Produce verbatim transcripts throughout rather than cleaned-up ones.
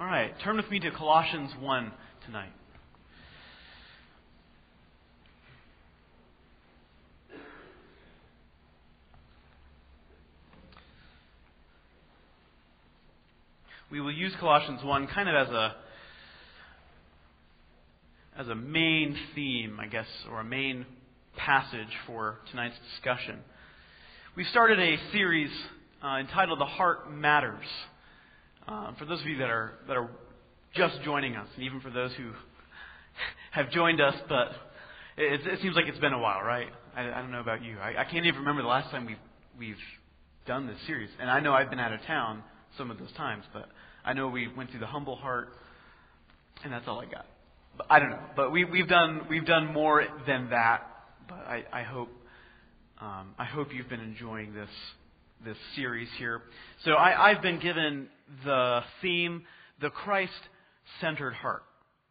All right, turn with me to Colossians one tonight. We will use Colossians one kind of as a as a main theme, I guess, or a main passage for tonight's discussion. We've started a series uh, entitled "The Heart Matters." Uh, for those of you that are that are just joining us, and even for those who have joined us, but it, it seems like it's been a while, right? I, I don't know about you. I, I can't even remember the last time we've we've done this series, and I know I've been out of town some of those times, but I know we went through the humble heart, and that's all I got. But I don't know, but we we've done we've done more than that. But I, I hope um, I hope you've been enjoying this. this series here. So I, I've been given the theme, the Christ-centered heart.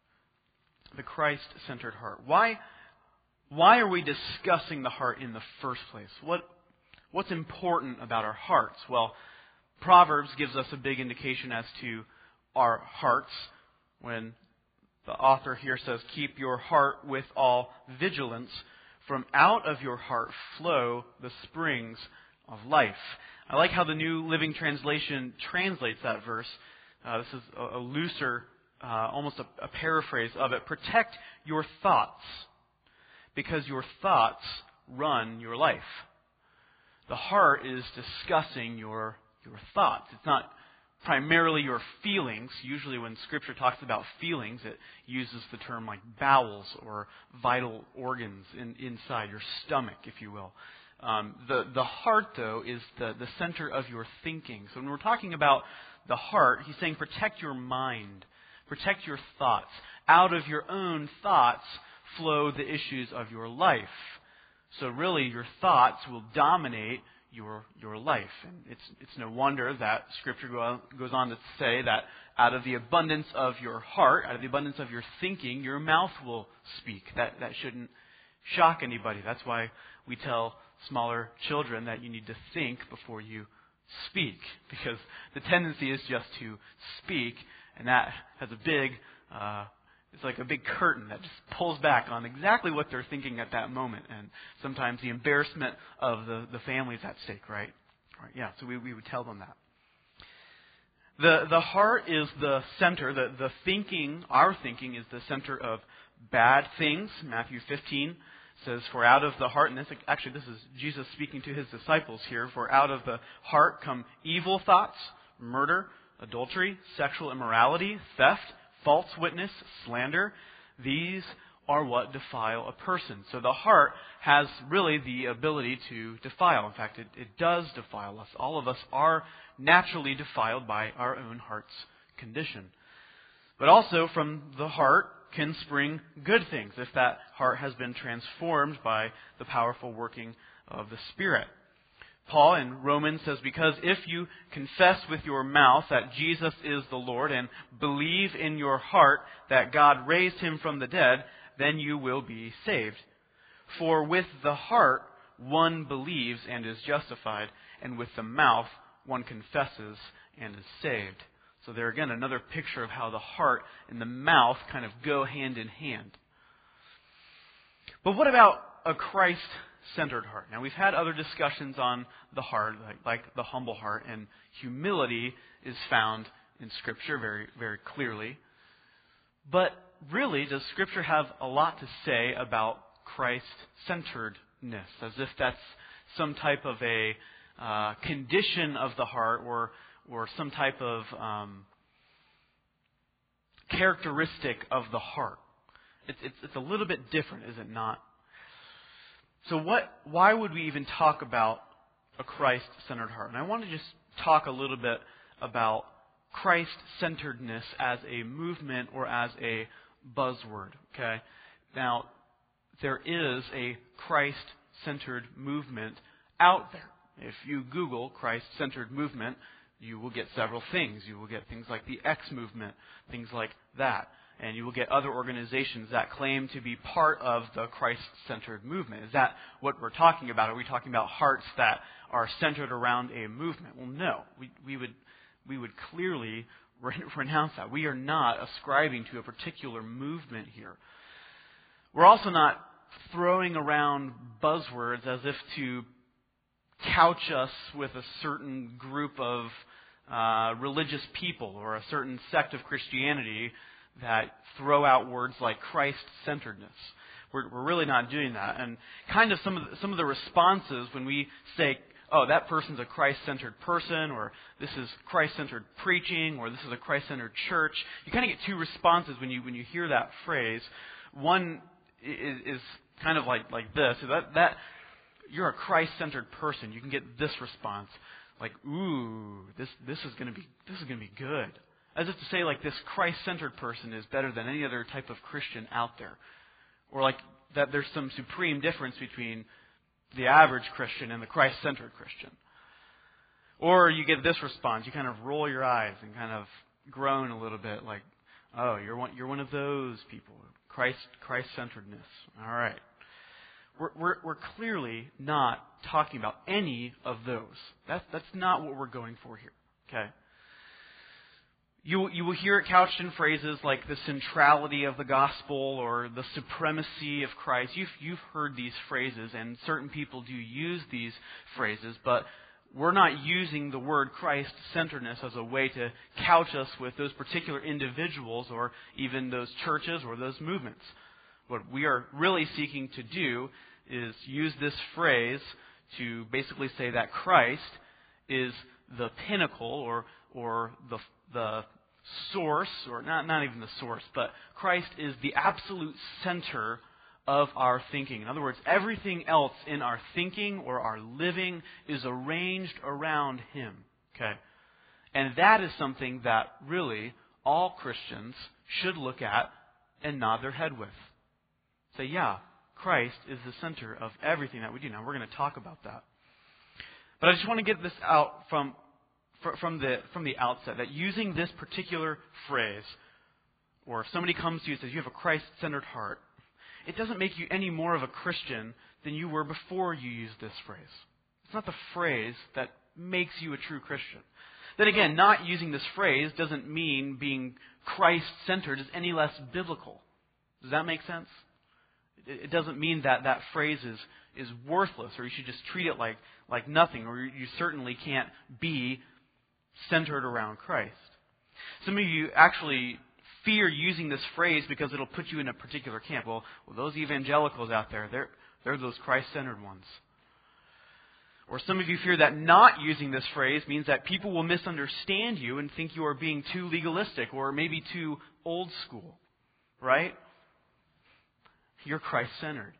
The Christ-centered heart. Why, why are we discussing the heart in the first place? What, what's important about our hearts? Well, Proverbs gives us a big indication as to our hearts when the author here says, "Keep your heart with all vigilance. From out of your heart flow the springs of life." I like how the New Living Translation translates that verse. Uh, this is a, a looser, uh, almost a, a paraphrase of it. "Protect your thoughts, because your thoughts run your life." The heart is discussing your your thoughts. It's not primarily your feelings. Usually when Scripture talks about feelings, it uses the term like bowels or vital organs in, inside your stomach, if you will. Um, the, the heart, though, is the, the center of your thinking. So when we're talking about the heart, he's saying protect your mind, protect your thoughts. Out of your own thoughts flow the issues of your life. So really, your thoughts will dominate your your life. And it's it's no wonder that Scripture go, goes on to say that out of the abundance of your heart, out of the abundance of your thinking, your mouth will speak. That that shouldn't shock anybody. That's why we tell smaller children that you need to think before you speak, because the tendency is just to speak, and that has a big, uh, it's like a big curtain that just pulls back on exactly what they're thinking at that moment, and sometimes the embarrassment of the, the family is at stake, right? Right? Yeah, so we, we would tell them that. The the heart is the center, the, the thinking, our thinking is the center of bad things. Matthew fifteen says, "For out of the heart," and this actually this is Jesus speaking to his disciples here, "For out of the heart come evil thoughts, murder, adultery, sexual immorality, theft, false witness, slander. These are what defile a person." So the heart has really the ability to defile. In fact, it, it does defile us. All of us are naturally defiled by our own heart's condition. But also from the heart can spring good things if that heart has been transformed by the powerful working of the Spirit. Paul in Romans says, "Because if you confess with your mouth that Jesus is the Lord and believe in your heart that God raised him from the dead, then you will be saved. For with the heart one believes and is justified, and with the mouth one confesses and is saved." So there again, another picture of how the heart and the mouth kind of go hand in hand. But what about a Christ-centered heart? Now, we've had other discussions on the heart, like, like the humble heart, and humility is found in Scripture very, very clearly. But really, does Scripture have a lot to say about Christ-centeredness, as if that's some type of a uh, condition of the heart, or or some type of um, characteristic of the heart? It's, it's, it's a little bit different, is it not? So what? Why would we even talk about a Christ-centered heart? And I want to just talk a little bit about Christ-centeredness as a movement or as a buzzword. Okay? Now, there is a Christ-centered movement out there. If you Google Christ-centered movement, you will get several things. You will get things like the X movement, things like that. And you will get other organizations that claim to be part of the Christ-centered movement. Is that what we're talking about? Are we talking about hearts that are centered around a movement? Well, no. We, we would we would clearly renounce that. We are not ascribing to a particular movement here. We're also not throwing around buzzwords as if to couch us with a certain group of uh, religious people or a certain sect of Christianity that throw out words like Christ-centeredness. We're, we're really not doing that. And kind of some of the, some of the responses when we say, oh, that person's a Christ-centered person, or this is Christ-centered preaching, or this is a Christ-centered church, you kind of get two responses when you when you hear that phrase. One is, is kind of like, like this. That, that you're a Christ-centered person. You can get this response. Like, ooh, this this is gonna be this is gonna be good. As if to say, like, this Christ-centered person is better than any other type of Christian out there. Or like that there's some supreme difference between the average Christian and the Christ-centered Christian. Or you get this response. You kind of roll your eyes and kind of groan a little bit like, oh, you're one, you're one of those people. Christ, Christ-centeredness. All right. We're, we're, we're clearly not talking about any of those. That's, that's not what we're going for here. Okay? You, you will hear it couched in phrases like the centrality of the gospel or the supremacy of Christ. You've, you've heard these phrases, and certain people do use these phrases, but we're not using the word Christ-centeredness as a way to couch us with those particular individuals or even those churches or those movements. What we are really seeking to do is use this phrase to basically say that Christ is the pinnacle or or the the source, or not, not even the source, but Christ is the absolute center of our thinking. In other words, everything else in our thinking or our living is arranged around Him. Okay? And that is something that really all Christians should look at and nod their head with. Say, yeah, Christ is the center of everything that we do. Now, we're going to talk about that. But I just want to get this out from from the from the outset, that using this particular phrase, or if somebody comes to you and says you have a Christ-centered heart, it doesn't make you any more of a Christian than you were before you used this phrase. It's not the phrase that makes you a true Christian. Then again, not using this phrase doesn't mean being Christ-centered is any less biblical. Does that make sense? It doesn't mean that that phrase is, is worthless, or you should just treat it like, like nothing, or you certainly can't be centered around Christ. Some of you actually fear using this phrase because it'll put you in a particular camp. Well, well those evangelicals out there, they're, they're those Christ-centered ones. Or some of you fear that not using this phrase means that people will misunderstand you and think you are being too legalistic or maybe too old school. Right? You're Christ-centered.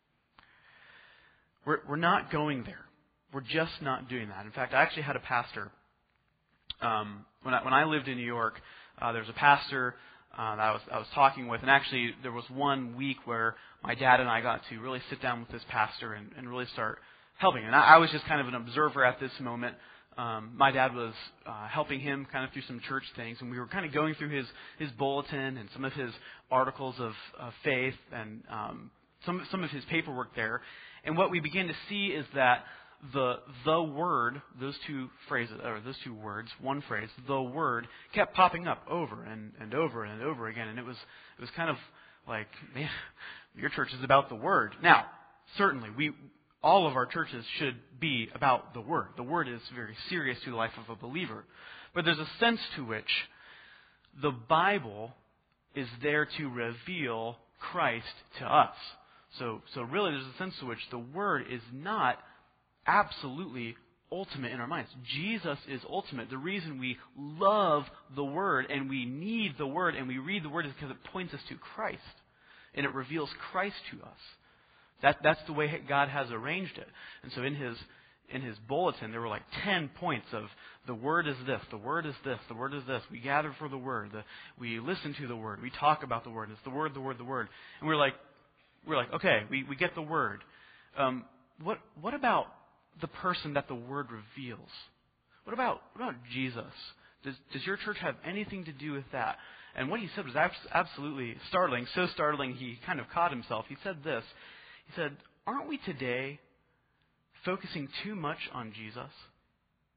We're, we're not going there. We're just not doing that. In fact, I actually had a pastor. Um, when I, when I lived in New York, uh, there was a pastor uh, that I was I was talking with, and actually there was one week where my dad and I got to really sit down with this pastor and, and really start helping. And I, I was just kind of an observer at this moment. Um, my dad was uh, helping him kind of through some church things, and we were kind of going through his, his bulletin and some of his articles of, of faith and um, some some of his paperwork there. And what we began to see is that the the word, those two phrases, or those two words, one phrase, the word, kept popping up over and, and over and over again, and it was it was kind of like, man, your church is about the word. Now, certainly, we. All of our churches should be about the Word. The Word is very serious to the life of a believer. But there's a sense to which the Bible is there to reveal Christ to us. So, so really there's a sense to which the Word is not absolutely ultimate in our minds. Jesus is ultimate. The reason we love the Word and we need the Word and we read the Word is because it points us to Christ. And it reveals Christ to us. That, that's the way God has arranged it. And so in his in his bulletin, there were like ten points of the Word is this, the Word is this, the Word is this. We gather for the Word. The, we listen to the Word. We talk about the Word. It's the Word, the Word, the Word. And we're like, we're like, okay, we, we get the Word. Um, what what about the person that the Word reveals? What about what about Jesus? Does does your church have anything to do with that? And what he said was abs- absolutely startling. So startling, he kind of caught himself. He said this. He said, aren't we today focusing too much on Jesus?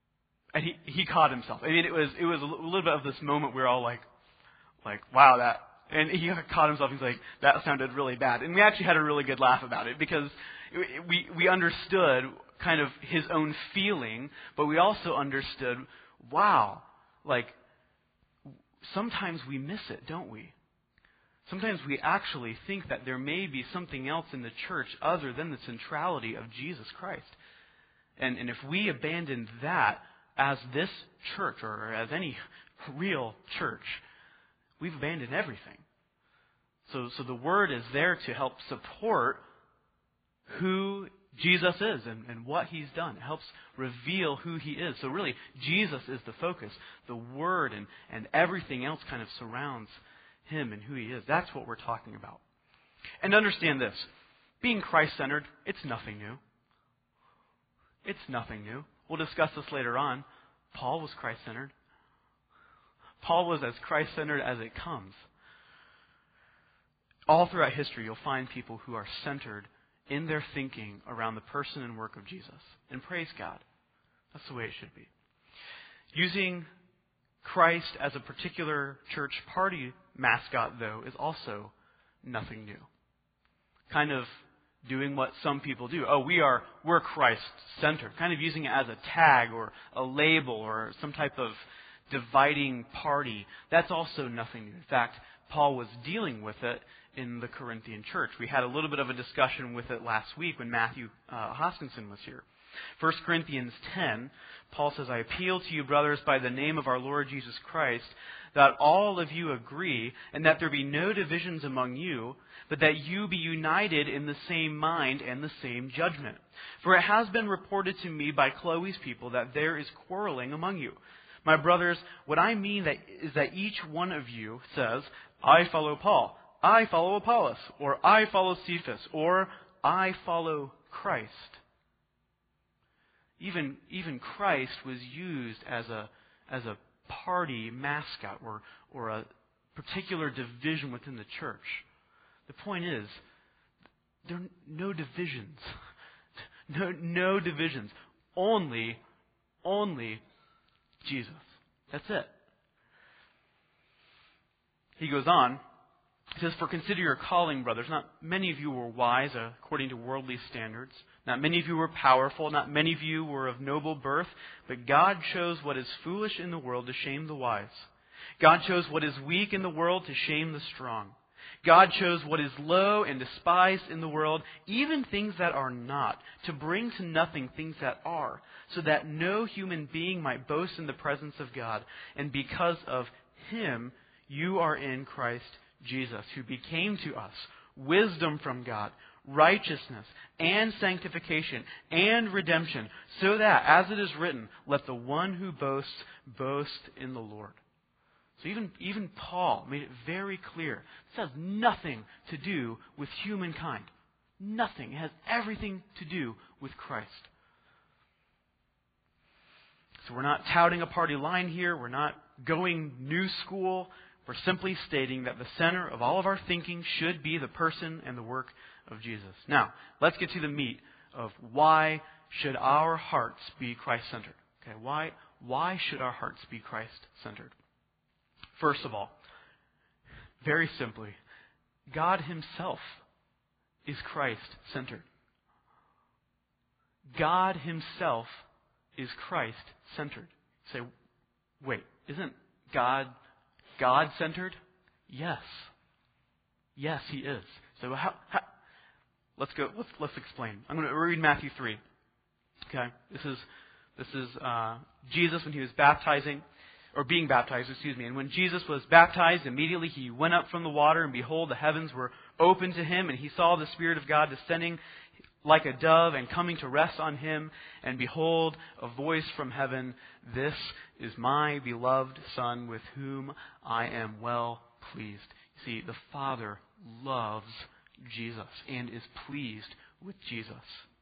And he, he caught himself. I mean, it was it was a little bit of this moment where we're all like, like, wow, that. And he caught himself. He's like, that sounded really bad. And we actually had a really good laugh about it because we we understood kind of his own feeling, but we also understood, wow, like sometimes we miss it, don't we? Sometimes we actually think that there may be something else in the church other than the centrality of Jesus Christ. And, and if we abandon that as this church or as any real church, we've abandoned everything. So, so the Word is there to help support who Jesus is and, and what He's done. It helps reveal who He is. So really, Jesus is the focus. The Word and, and everything else kind of surrounds Him and who He is. That's what we're talking about. And understand this. Being Christ-centered, it's nothing new. It's nothing new. We'll discuss this later on. Paul was Christ-centered. Paul was as Christ-centered as it comes. All throughout history, you'll find people who are centered in their thinking around the person and work of Jesus. And praise God. That's the way it should be. Using Christ as a particular church party mascot, though, is also nothing new. Kind of doing what some people do. Oh, we are, we're Christ-centered. Kind of using it as a tag or a label or some type of dividing party. That's also nothing new. In fact, Paul was dealing with it in the Corinthian church. We had a little bit of a discussion with it last week when Matthew uh, Hoskinson was here. First Corinthians ten, Paul says, I appeal to you, brothers, by the name of our Lord Jesus Christ, that all of you agree, and that there be no divisions among you, but that you be united in the same mind and the same judgment. For it has been reported to me by Chloe's people that there is quarreling among you. My brothers, what I mean that is that each one of you says, I follow Paul, I follow Apollos, or I follow Cephas, or I follow Christ. Even, even Christ was used as a, as a party mascot or, or a particular division within the church. The point is, there are no divisions. No, no divisions. Only, only Jesus. That's it. He goes on. He says, for consider your calling, brothers. Not many of you were wise according to worldly standards. Not many of you were powerful. Not many of you were of noble birth. But God chose what is foolish in the world to shame the wise. God chose what is weak in the world to shame the strong. God chose what is low and despised in the world, even things that are not, to bring to nothing things that are, so that no human being might boast in the presence of God. And because of Him, you are in Christ Jesus, who became to us wisdom from God, righteousness and sanctification and redemption, so that, as it is written, let the one who boasts boast in the Lord. So even, even Paul made it very clear. This has nothing to do with humankind. Nothing. It has everything to do with Christ. So we're not touting a party line here. We're not going new school. We're simply stating that the center of all of our thinking should be the person and the work of Jesus. Now, let's get to the meat of why should our hearts be Christ-centered. Okay, why, why should our hearts be Christ-centered? First of all, very simply, God Himself is Christ-centered. God Himself is Christ-centered. You say, wait, isn't God God-centered? Yes. Yes, He is. So how, how let's go let's let's explain. I'm going to read Matthew three. Okay? This is this is uh, Jesus when He was baptizing or being baptized, excuse me. And when Jesus was baptized, immediately He went up from the water, and behold, the heavens were opened to Him, and He saw the Spirit of God descending like a dove and coming to rest on Him. And behold, a voice from heaven, this is my beloved Son, with whom I am well pleased. You see, the Father loves Jesus and is pleased with Jesus.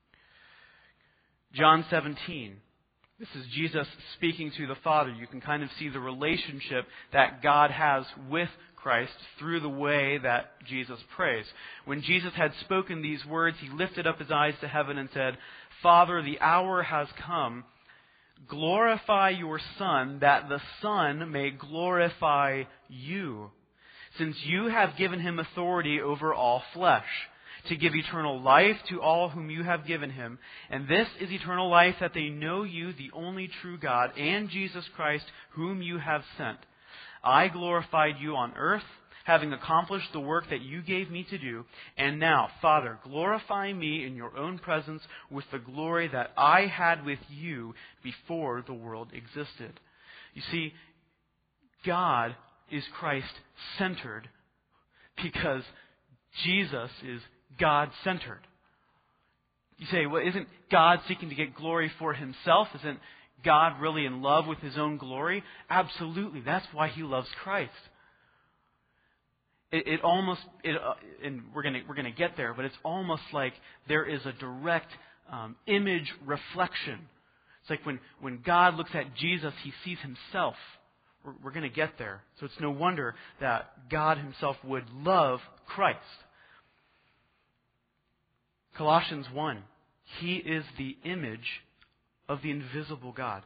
John seventeen. This is Jesus speaking to the Father. You can kind of see the relationship that God has with Christ through the way that Jesus prays. When Jesus had spoken these words, He lifted up His eyes to heaven and said, Father, the hour has come. Glorify your Son, that the Son may glorify you, since you have given him authority over all flesh, to give eternal life to all whom you have given him. And this is eternal life, that they know you, the only true God, and Jesus Christ, whom you have sent. I glorified you on earth, having accomplished the work that you gave me to do. And now, Father, glorify me in your own presence with the glory that I had with you before the world existed. You see, God is Christ-centered because Jesus is God-centered. You say, well, isn't God seeking to get glory for himself? Isn't God really in love with his own glory? Absolutely. That's why he loves Christ. It, it almost, it, uh, and we're going we're gonna get there, but it's almost like there is a direct um, image reflection. It's like when, when God looks at Jesus, he sees himself. We're, we're going to get there. So it's no wonder that God himself would love Christ. Colossians one, he is the image of the invisible God.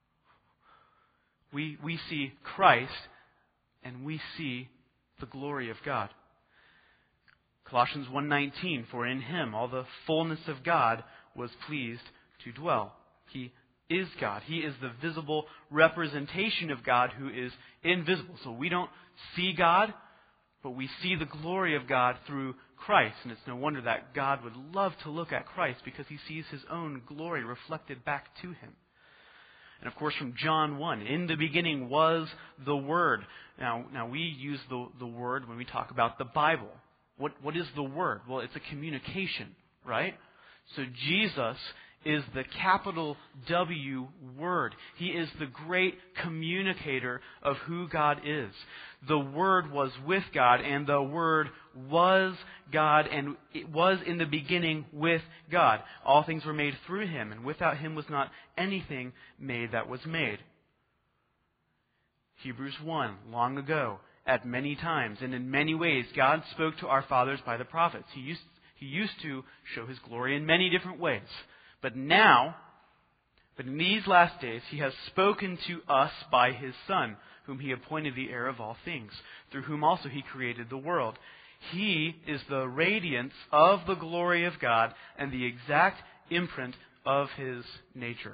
We, we see Christ and we see the glory of God. Colossians one nineteen, for in him all the fullness of God was pleased to dwell. He is God. He is the visible representation of God who is invisible. So we don't see God, but we see the glory of God through Christ. And it's no wonder that God would love to look at Christ because he sees his own glory reflected back to him. And of course from John one, in the beginning was the Word. Now, now we use the, the Word when we talk about the Bible. What, what is the Word? Well, it's a communication, right? So Jesus is the capital W Word. He is the great communicator of who God is. The Word was with God, and the Word was God, and it was in the beginning with God. All things were made through him, and without him was not anything made that was made. Hebrews one, long ago, at many times, and in many ways, God spoke to our fathers by the prophets. He used, he used to show his glory in many different ways. But now, but in these last days, he has spoken to us by his Son, whom he appointed the heir of all things, through whom also he created the world. He is the radiance of the glory of God and the exact imprint of his nature.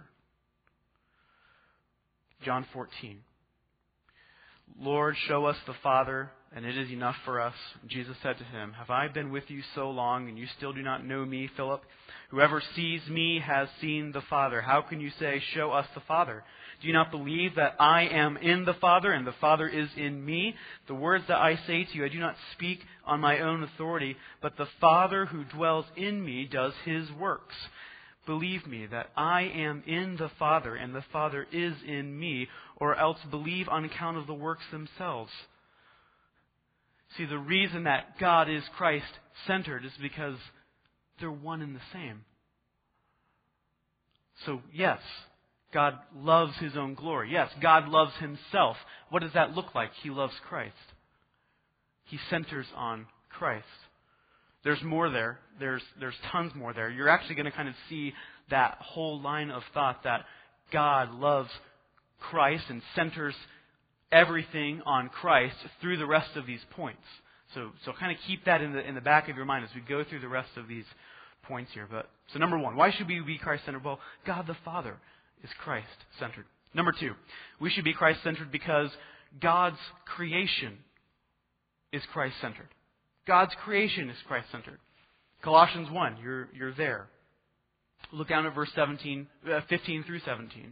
John fourteen. Lord, show us the Father, and it is enough for us. Jesus said to him, have I been with you so long, and you still do not know me, Philip? Whoever sees me has seen the Father. How can you say, show us the Father? Do you not believe that I am in the Father, and the Father is in me? The words that I say to you, I do not speak on my own authority, but the Father who dwells in me does his works. Believe me that I am in the Father, and the Father is in me, or else believe on account of the works themselves. See, the reason that God is Christ-centered is because they're one and the same. So, yes, God loves his own glory. Yes, God loves himself. What does that look like? He loves Christ. He centers on Christ. There's more there. There's, there's tons more there. You're actually going to kind of see that whole line of thought that God loves Christ and centers everything on Christ through the rest of these points. So, so kind of keep that in the in the back of your mind as we go through the rest of these points here. But so number one, why should we be Christ-centered? Well, God the Father is Christ-centered. Number two, we should be Christ-centered because God's creation is Christ-centered. God's creation is Christ-centered. Colossians one, you're you're there. Look down at verse seventeen, uh, fifteen through seventeen.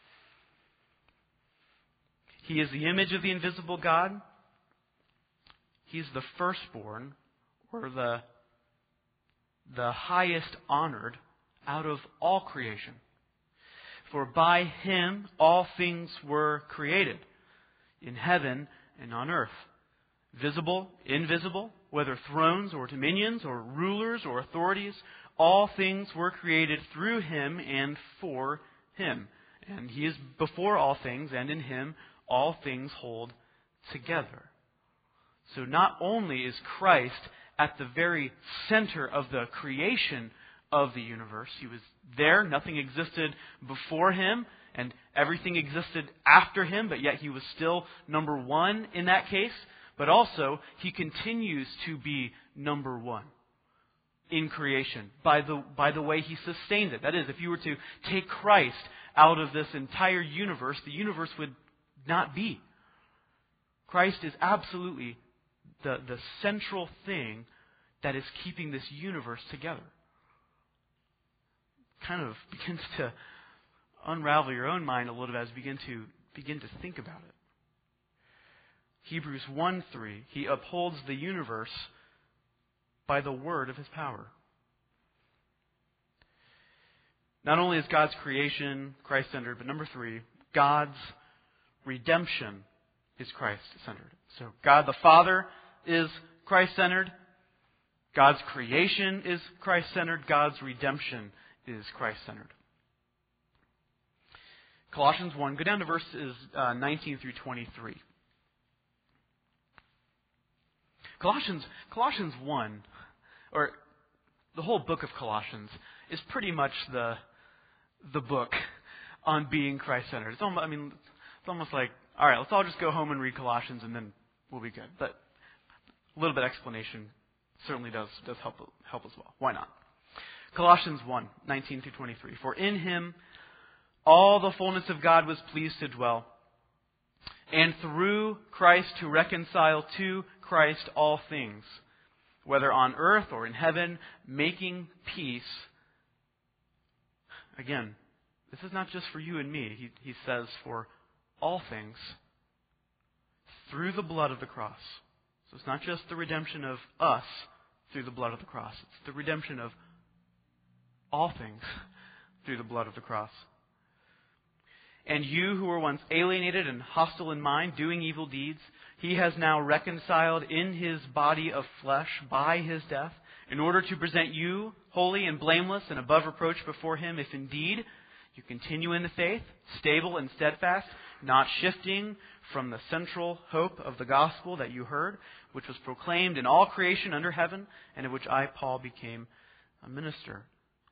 He is the image of the invisible God. He's the firstborn, or the, the highest honored out of all creation. For by him all things were created, in heaven and on earth, visible, invisible, whether thrones or dominions or rulers or authorities, all things were created through him and for him. And he is before all things, and in him all things hold together. So not only is Christ at the very center of the creation of the universe, he was there, nothing existed before him, and everything existed after him, but yet he was still number one in that case. But also, he continues to be number one in creation by the, by the way he sustains it. That is, if you were to take Christ out of this entire universe, the universe would not be. Christ is absolutely the, the central thing that is keeping this universe together. Kind of begins to unravel your own mind a little bit as you begin to begin to think about it. Hebrews one three, he upholds the universe by the word of his power. Not only is God's creation Christ-centered, but number three, God's redemption is Christ-centered. So God the Father is Christ-centered. God's creation is Christ-centered. God's redemption is Christ-centered. Colossians one, go down to verses uh, nineteen through twenty-three. Colossians, Colossians one, or the whole book of Colossians, is pretty much the the book on being Christ-centered. It's almost, I mean, it's almost like, all right, let's all just go home and read Colossians, and then we'll be good. But a little bit of explanation certainly does does help help as well. Why not? Colossians one, nineteen through twenty-three. For in him all the fullness of God was pleased to dwell, and through Christ to reconcile to Christ all things, whether on earth or in heaven, making peace. Again, this is not just for you and me. He, he says for all things through the blood of the cross. So it's not just the redemption of us through the blood of the cross. It's the redemption of all things through the blood of the cross. And you who were once alienated and hostile in mind, doing evil deeds, he has now reconciled in his body of flesh by his death, in order to present you holy and blameless and above reproach before him, if indeed you continue in the faith, stable and steadfast, not shifting from the central hope of the gospel that you heard, which was proclaimed in all creation under heaven, and of which I, Paul, became a minister.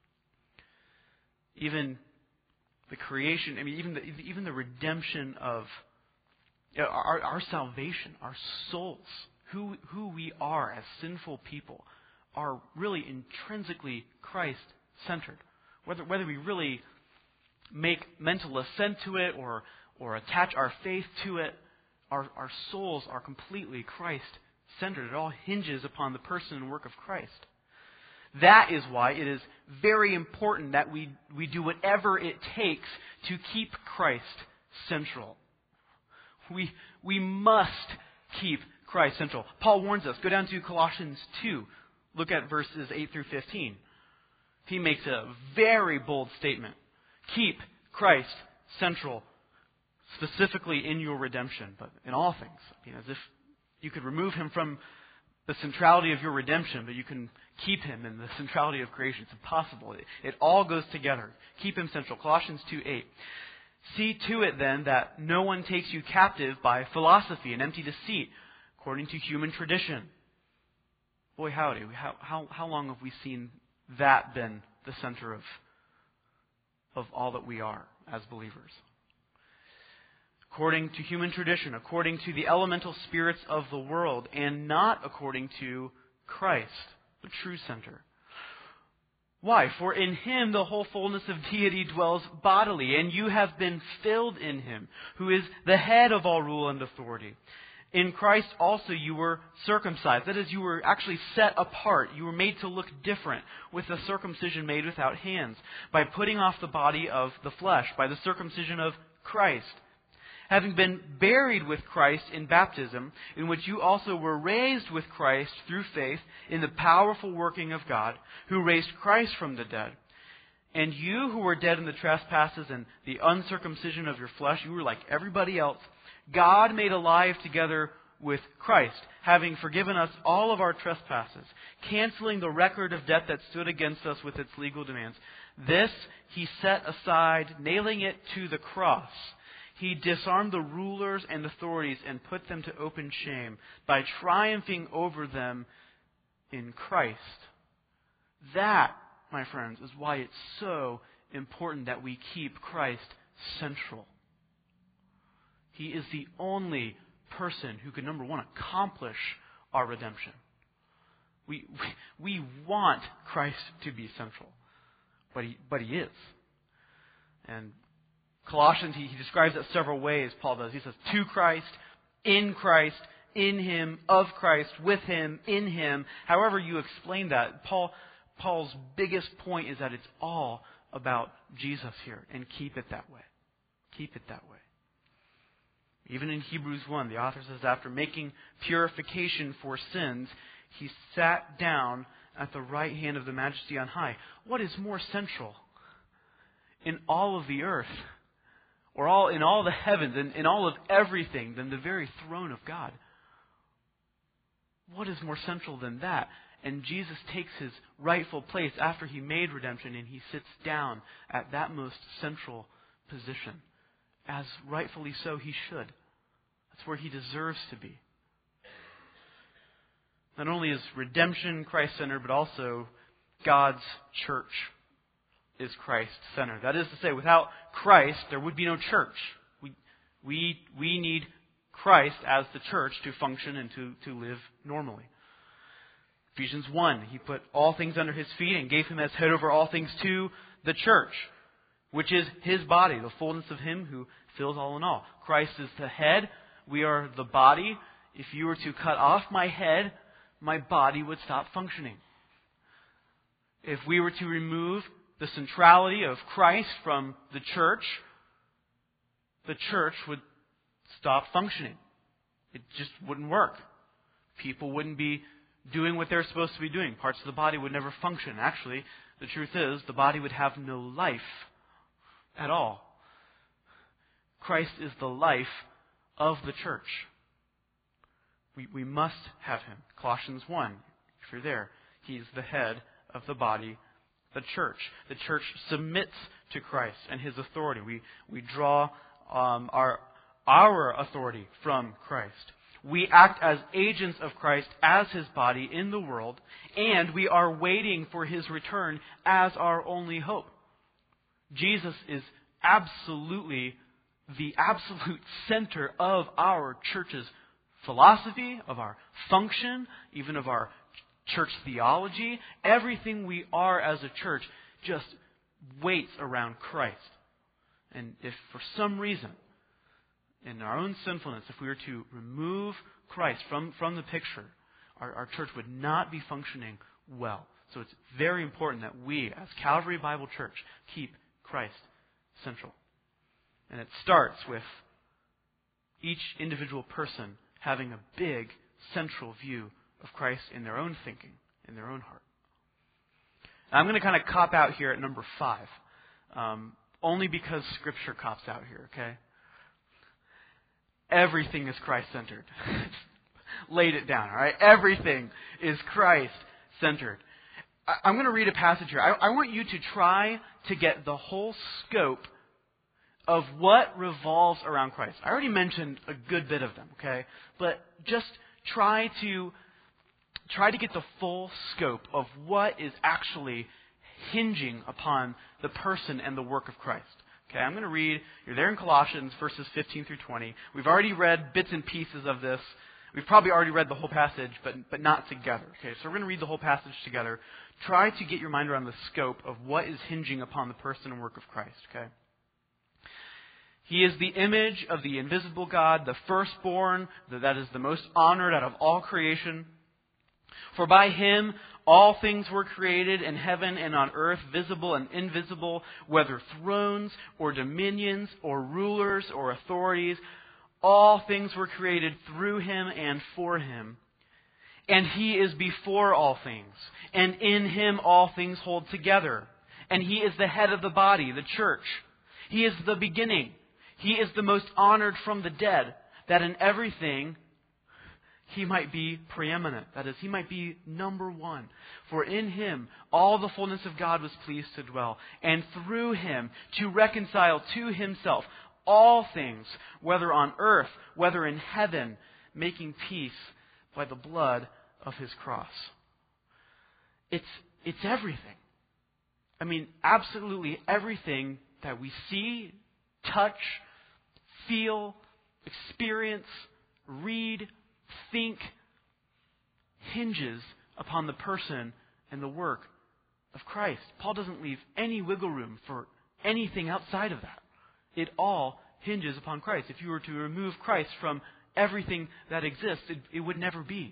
Even the creation, I mean, even the, even the redemption of our, our salvation, our souls, who, who we are as sinful people, are really intrinsically Christ-centered. Whether, whether we really make mental assent to it or, or attach our faith to it, our, our souls are completely Christ-centered. It all hinges upon the person and work of Christ. That is why it is very important that we, we do whatever it takes to keep Christ central. We, we must keep Christ central. Paul warns us. Go down to Colossians two. Look at verses eight through fifteen. He makes a very bold statement. Keep Christ central, specifically in your redemption, but in all things. I mean, as if you could remove him from the centrality of your redemption, but you can keep him in the centrality of creation. It's impossible. It, it all goes together. Keep him central. Colossians two eight. See to it then that no one takes you captive by philosophy and empty deceit, according to human tradition. Boy, howdy. How, how, how long have we seen that been the center of, of all that we are as believers? According to human tradition, according to the elemental spirits of the world, and not according to Christ, the true center. Why? For in him the whole fullness of deity dwells bodily, and you have been filled in him, who is the head of all rule and authority. In Christ also you were circumcised. That is, you were actually set apart. You were made to look different with the circumcision made without hands, by putting off the body of the flesh, by the circumcision of Christ. Having been buried with Christ in baptism, in which you also were raised with Christ through faith in the powerful working of God, who raised Christ from the dead. And you who were dead in the trespasses and the uncircumcision of your flesh, you were like everybody else, God made alive together with Christ, having forgiven us all of our trespasses, canceling the record of debt that stood against us with its legal demands. This he set aside, nailing it to the cross. He disarmed the rulers and authorities and put them to open shame by triumphing over them in Christ. That, my friends, is why it's so important that we keep Christ central. He is the only person who can, number one, accomplish our redemption. We, we, we want Christ to be central, but he, but he is. And Colossians, he, he describes it several ways, Paul does. He says, to Christ, in Christ, in Him, of Christ, with Him, in Him. However you explain that, Paul, Paul's biggest point is that it's all about Jesus here, and keep it that way. Keep it that way. Even in Hebrews one, the author says, after making purification for sins, He sat down at the right hand of the Majesty on high. What is more central in all of the earth, or all in all the heavens, and in all of everything, than the very throne of God? What is more central than that? And Jesus takes His rightful place after He made redemption, and He sits down at that most central position, as rightfully so He should. That's where He deserves to be. Not only is redemption Christ-centered, but also God's church is Christ-centered. That is to say, without Christ, there would be no church. We, we, we need Christ as the church to function and to, to live normally. Ephesians one, He put all things under His feet and gave Him as head over all things to the church, which is His body, the fullness of Him who fills all in all. Christ is the head. We are the body. If you were to cut off my head, my body would stop functioning. If we were to remove the centrality of Christ from the church, the church would stop functioning. It just wouldn't work. People wouldn't be doing what they're supposed to be doing. Parts of the body would never function. Actually, the truth is, the body would have no life at all. Christ is the life of the church. We, we must have Him. Colossians one, if you're there, He's the head of the body, the church. The church submits to Christ and His authority. We, we draw um, our, our authority from Christ. We act as agents of Christ as His body in the world, and we are waiting for His return as our only hope. Jesus is absolutely the absolute center of our church's philosophy, of our function, even of our church theology. Everything we are as a church just waits around Christ. And if for some reason, in our own sinfulness, if we were to remove Christ from, from the picture, our, our church would not be functioning well. So it's very important that we, as Calvary Bible Church, keep Christ central. And it starts with each individual person having a big central view of Christ in their own thinking, in their own heart. Now, I'm going to kind of cop out here at number five, um, only because Scripture cops out here, okay? Everything is Christ-centered. Laid it down, all right? Everything is Christ-centered. I, I'm going to read a passage here. I, I want you to try to get the whole scope of what revolves around Christ. I already mentioned a good bit of them, okay? But just try to try to get the full scope of what is actually hinging upon the person and the work of Christ. Okay, I'm going to read, you're there in Colossians, verses fifteen through twenty. We've already read bits and pieces of this. We've probably already read the whole passage, but but not together. Okay, so we're going to read the whole passage together. Try to get your mind around the scope of what is hinging upon the person and work of Christ, okay? He is the image of the invisible God, the firstborn, that is the most honored out of all creation. For by Him all things were created in heaven and on earth, visible and invisible, whether thrones or dominions or rulers or authorities. All things were created through Him and for Him. And He is before all things, and in Him all things hold together. And He is the head of the body, the church. He is the beginning. He is the most honored from the dead, that in everything He might be preeminent. That is, He might be number one. For in Him all the fullness of God was pleased to dwell, and through Him to reconcile to Himself all things, whether on earth, whether in heaven, making peace by the blood of His cross. It's, it's everything. I mean, absolutely everything that we see touch, feel, experience, read, think, hinges upon the person and the work of Christ. Paul doesn't leave any wiggle room for anything outside of that. It all hinges upon Christ. If you were to remove Christ from everything that exists, it, it would never be.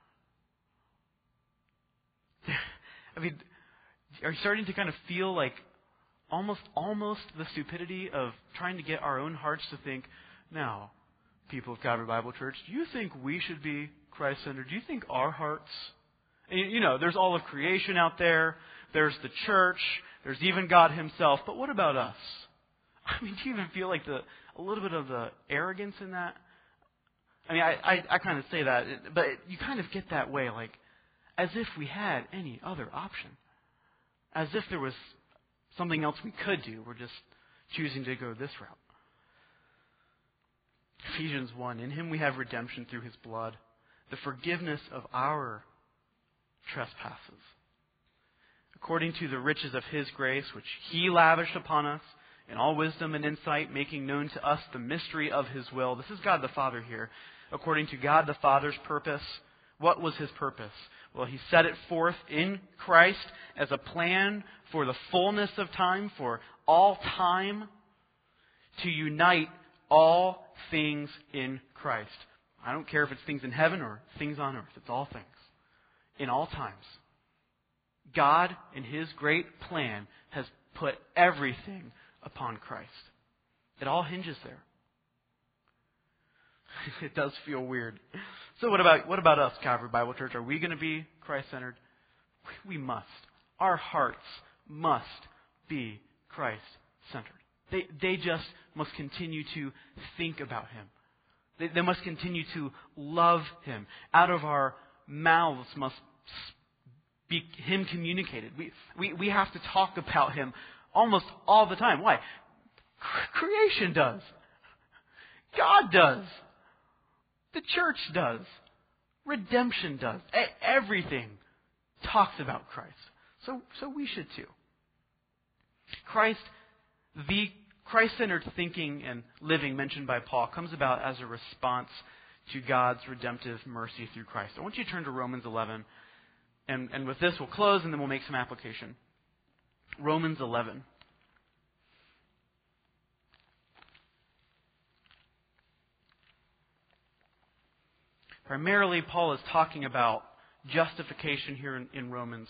I mean, are you starting to kind of feel like almost almost the stupidity of trying to get our own hearts to think, now, people of Calvary Bible Church, do you think we should be Christ-centered? Do you think our hearts... And, you know, there's all of creation out there. There's the church. There's even God himself. But what about us? I mean, do you even feel like the a little bit of the arrogance in that? I mean, I, I, I kind of say that, but you kind of get that way, like, as if we had any other option. As if there was something else we could do. We're just choosing to go this route. Ephesians one, in him we have redemption through his blood, the forgiveness of our trespasses, according to the riches of his grace, which he lavished upon us in all wisdom and insight, making known to us the mystery of his will. This is God the Father here. According to God the Father's purpose. What was his purpose? Well, he set it forth in Christ as a plan for the fullness of time, for all time, to unite all things in Christ. I don't care if it's things in heaven or things on earth. It's all things. In all times. God, in his great plan, has put everything upon Christ. It all hinges there. It does feel weird. So what about what about us, Calvary Bible Church? Are we going to be Christ-centered? We must. Our hearts must be Christ-centered. They, they just must continue to think about him. They, they must continue to love him. Out of our mouths must be him communicated. We, we, we have to talk about him almost all the time. Why? Creation does. God does. The church does. Redemption does. E- everything talks about Christ. So, so we should too. Christ, the Christ-centered thinking and living mentioned by Paul comes about as a response to God's redemptive mercy through Christ. I want you to turn to Romans eleven. And, and with this, we'll close and then we'll make some application. Romans eleven. Primarily, Paul is talking about justification here in, in Romans.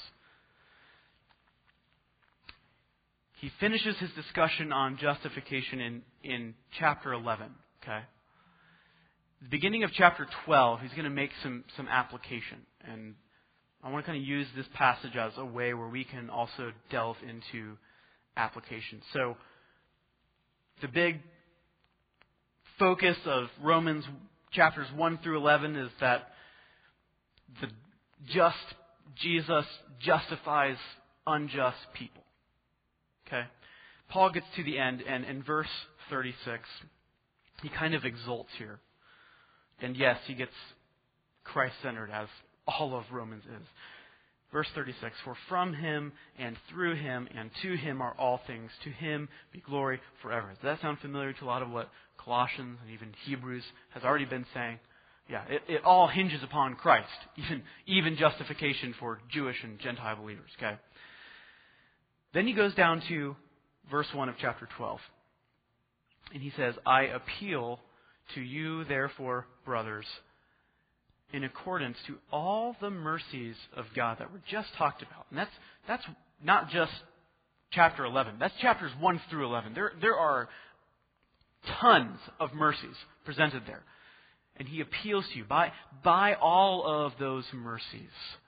He finishes his discussion on justification in, in chapter eleven. Okay? The beginning of chapter twelve, he's going to make some, some application. And I want to kind of use this passage as a way where we can also delve into application. So, the big focus of Romans chapters one through eleven is that the just Jesus justifies unjust people. Okay? Paul gets to the end, and in verse thirty-six, he kind of exults here. And yes, he gets Christ-centered, as all of Romans is. Verse thirty-six, for from him and through him and to him are all things. To him be glory forever. Does that sound familiar to a lot of what Colossians and even Hebrews has already been saying? Yeah, it, it all hinges upon Christ. Even, even justification for Jewish and Gentile believers. Okay. Then he goes down to verse one of chapter twelve. And he says, I appeal to you, therefore, brothers, in accordance to all the mercies of God that were just talked about. And that's that's not just chapter eleven. That's chapters one through eleven. There, there are tons of mercies presented there. And he appeals to you by, by all of those mercies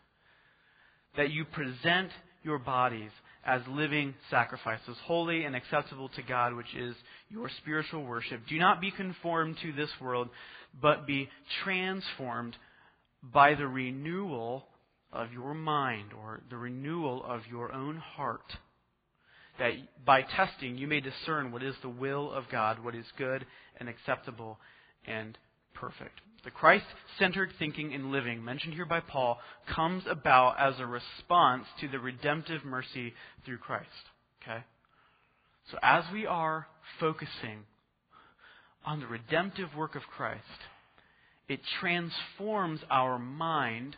that you present your bodies as living sacrifices, holy and acceptable to God, which is your spiritual worship. Do not be conformed to this world, but be transformed by the renewal of your mind, or the renewal of your own heart, that by testing you may discern what is the will of God, what is good and acceptable and perfect. The Christ-centered thinking and living mentioned here by Paul comes about as a response to the redemptive mercy through Christ. Okay? So as we are focusing on the redemptive work of Christ, it transforms our mind,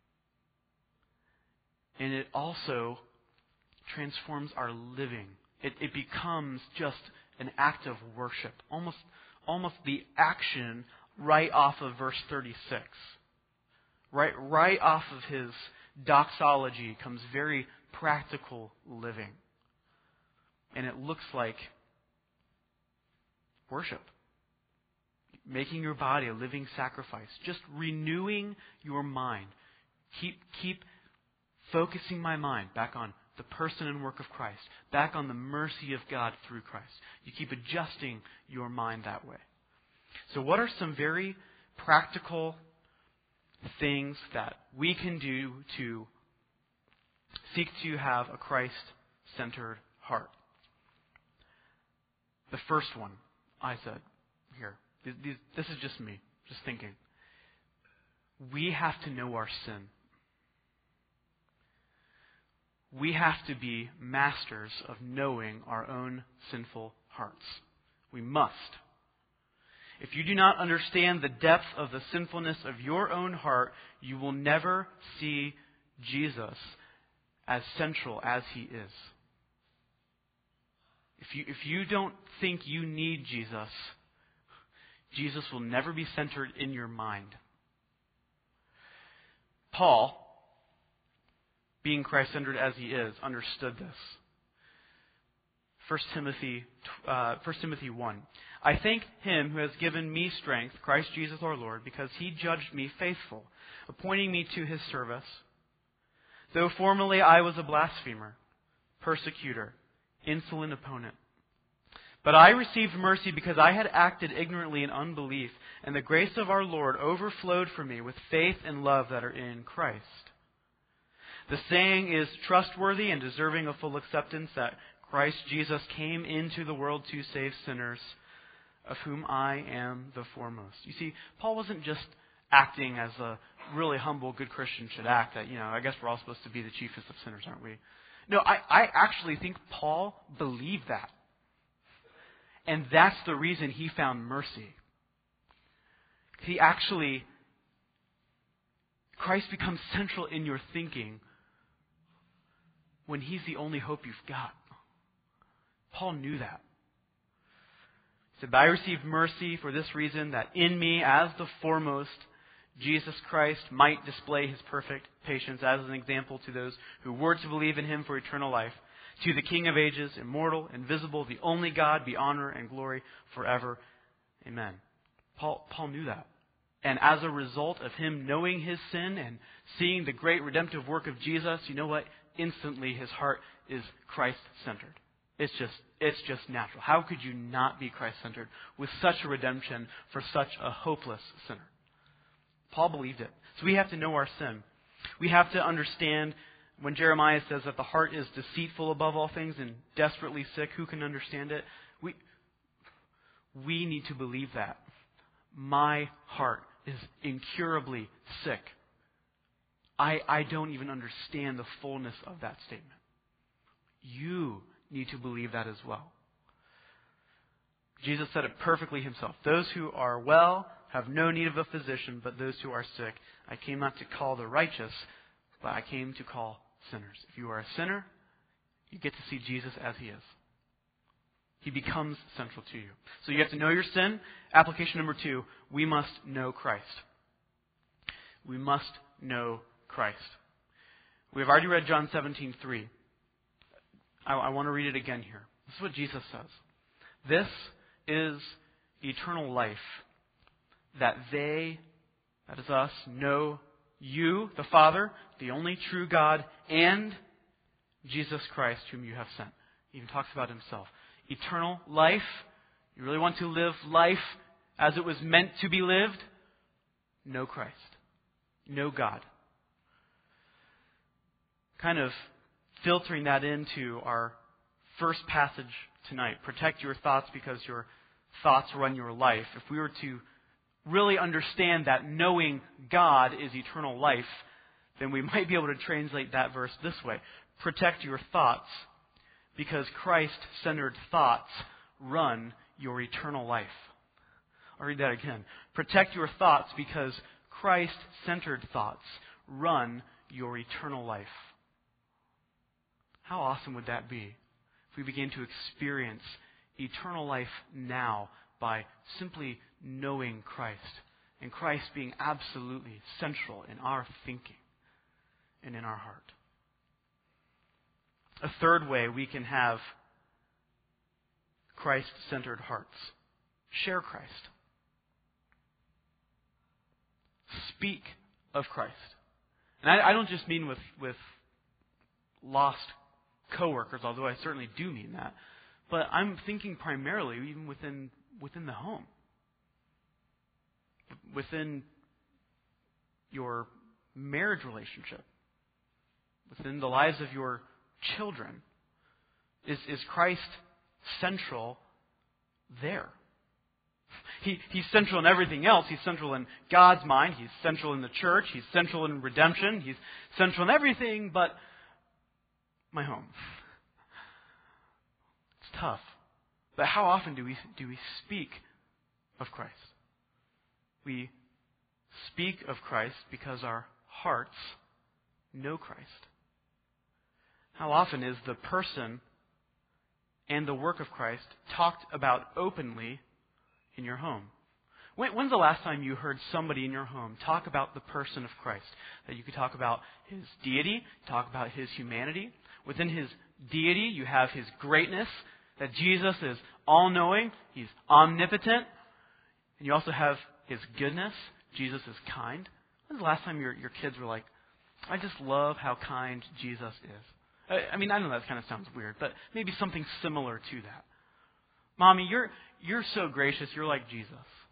and it also transforms our living. It, it becomes just an act of worship, almost, almost the action right off of verse thirty-six. Right, right off of his doxology comes very practical living. And it looks like worship. Making your body a living sacrifice. Just renewing your mind. Keep, keep focusing my mind back on the person and work of Christ. Back on the mercy of God through Christ. You keep adjusting your mind that way. So what are some very practical things that we can do to seek to have a Christ-centered heart? The first one I said here. This is just me, just thinking. We have to know our sin. We have to be masters of knowing our own sinful hearts. We must. If you do not understand the depth of the sinfulness of your own heart, you will never see Jesus as central as He is. If you, if you don't think you need Jesus, Jesus will never be centered in your mind. Paul, being Christ-centered as he is, understood this. First Timothy, uh, First Timothy one. I thank Him who has given me strength, Christ Jesus our Lord, because He judged me faithful, appointing me to His service. Though formerly I was a blasphemer, persecutor, insolent opponent. But I received mercy because I had acted ignorantly in unbelief, and the grace of our Lord overflowed for me with faith and love that are in Christ. The saying is trustworthy and deserving of full acceptance that Christ Jesus came into the world to save sinners, of whom I am the foremost. You see, Paul wasn't just acting as a really humble, good Christian should act, that, you know, I guess we're all supposed to be the chiefest of sinners, aren't we? No, I, I actually think Paul believed that. And that's the reason he found mercy. He actually, Christ becomes central in your thinking when He's the only hope you've got. Paul knew that. He said, I received mercy for this reason, that in me, as the foremost, Jesus Christ might display His perfect patience as an example to those who were to believe in Him for eternal life. To the King of ages, immortal, invisible, the only God, be honor and glory forever. Amen. Paul, Paul knew that. And as a result of him knowing his sin and seeing the great redemptive work of Jesus, you know what? Instantly his heart is Christ-centered. It's just, it's just natural. How could you not be Christ-centered with such a redemption for such a hopeless sinner? Paul believed it. So we have to know our sin. We have to understand when Jeremiah says that the heart is deceitful above all things and desperately sick, who can understand it? We, we need to believe that. My heart is incurably sick. I, I don't even understand the fullness of that statement. You need to believe that as well. Jesus said it perfectly Himself. Those who are well have no need of a physician, but those who are sick. I came not to call the righteous, but I came to call sinners. If you are a sinner, you get to see Jesus as He is. He becomes central to you. So you have to know your sin. Application number two, we must know Christ. We must know Christ. We have already read John seventeen three. I, I want to read it again here. This is what Jesus says. This is eternal life, that they, that is us, know You, the Father, the only true God, and Jesus Christ, whom You have sent. He even talks about Himself. Eternal life. You really want to live life as it was meant to be lived? Know Christ. Know God. Kind of filtering that into our first passage tonight. Protect your thoughts because your thoughts run your life. If we were to really understand that knowing God is eternal life, then we might be able to translate that verse this way. Protect your thoughts because Christ-centered thoughts run your eternal life. I'll read that again. Protect your thoughts because Christ-centered thoughts run your eternal life. How awesome would that be if we begin to experience eternal life now by simply knowing Christ, and Christ being absolutely central in our thinking and in our heart. A third way we can have Christ-centered hearts. Share Christ. Speak of Christ. And I, I don't just mean with, with lost coworkers, although I certainly do mean that. But I'm thinking primarily even within within the home. Within your marriage relationship. Within the lives of your children. Is, is Christ central there? He, he's central in everything else. He's central in God's mind. He's central in the church. He's central in redemption. He's central in everything but my home. It's tough. But how often do we do we speak of Christ? We speak of Christ because our hearts know Christ. How often is the person and the work of Christ talked about openly in your home? When, when's the last time you heard somebody in your home talk about the person of Christ? That you could talk about His deity, talk about His humanity. Within His deity, you have His greatness, that Jesus is all-knowing, He's omnipotent. And you also have His goodness, Jesus is kind. When's the last time your, your kids were like, I just love how kind Jesus is? I, I mean, I know that kind of sounds weird, but maybe something similar to that. Mommy, you're you're so gracious, you're like Jesus.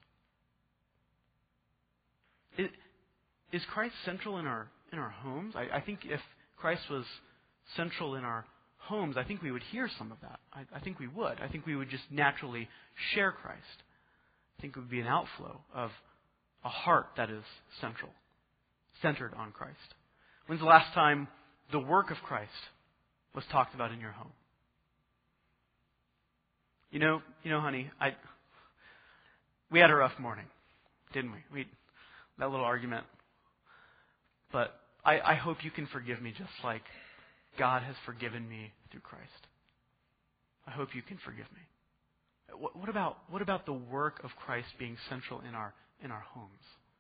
Is, is Christ central in our in our homes? I, I think if Christ was central in our homes, I think we would hear some of that. I, I think we would. I think we would just naturally share Christ. I think it would be an outflow of a heart that is central, centered on Christ. When's the last time the work of Christ was talked about in your home? You know, you know, honey, I we had a rough morning, didn't we? We that little argument. But I, I hope you can forgive me just like God has forgiven me through Christ. I hope you can forgive me. What, what about what about the work of Christ being central in our in our homes?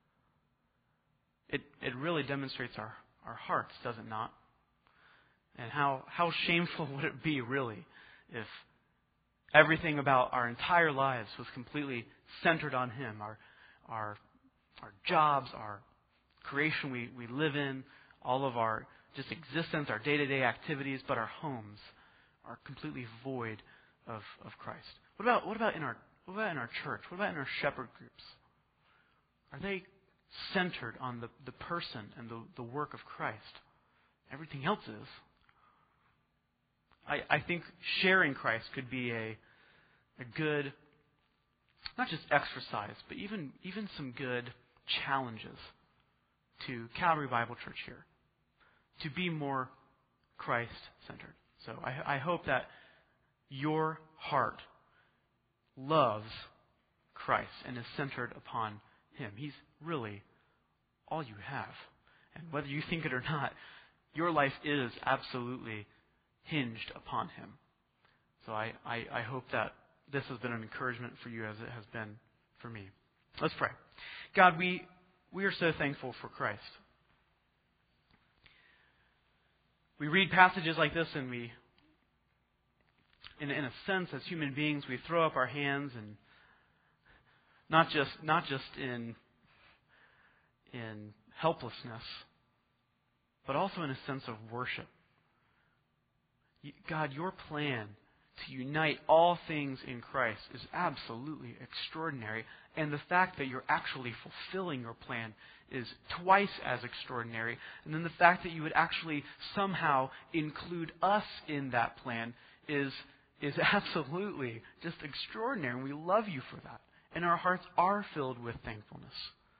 It it really demonstrates our, our hearts, does it not? And how, how shameful would it be, really, if everything about our entire lives was completely centered on Him. Our our our jobs, our creation we, we live in, all of our just existence, our day-to-day activities, but our homes are completely void of, of Christ. What about what about in our what about in our church? What about in our shepherd groups? Are they centered on the, the person and the, the work of Christ? Everything else is. I, I think sharing Christ could be a a good, not just exercise, but even even some good challenges to Calvary Bible Church here to be more Christ-centered. So I, I hope that your heart loves Christ and is centered upon Him. He's really all you have. And whether you think it or not, your life is absolutely hinged upon Him. So I, I, I hope that this has been an encouragement for you as it has been for me. Let's pray. God, we, we are so thankful for Christ. We read passages like this and we, in, in a sense, as human beings, we throw up our hands and not just not just in in helplessness, but also in a sense of worship. God, your plan to unite all things in Christ is absolutely extraordinary. And the fact that you're actually fulfilling your plan is twice as extraordinary. And then the fact that you would actually somehow include us in that plan is, is absolutely just extraordinary. And we love you for that. And our hearts are filled with thankfulness.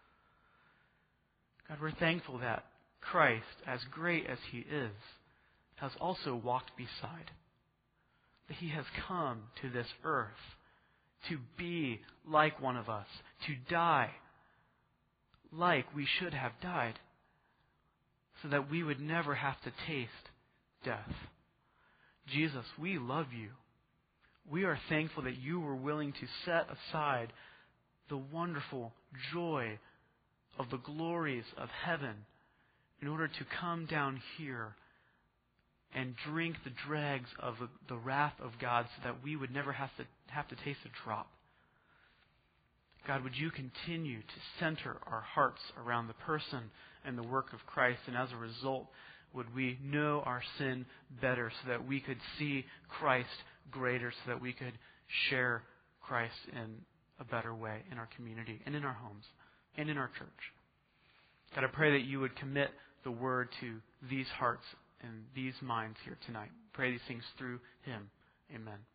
God, we're thankful that Christ, as great as He is, has also walked beside. that He has come to this earth to be like one of us, to die like we should have died, so that we would never have to taste death. Jesus, we love You. We are thankful that You were willing to set aside the wonderful joy of the glories of heaven in order to come down here and drink the dregs of the, the wrath of God so that we would never have to have to taste a drop. God, would You continue to center our hearts around the person and the work of Christ, and as a result, would we know our sin better so that we could see Christ greater, so that we could share Christ in a better way in our community and in our homes and in our church. God, I pray that You would commit the Word to these hearts and these minds here tonight. Pray these things through Him. Amen.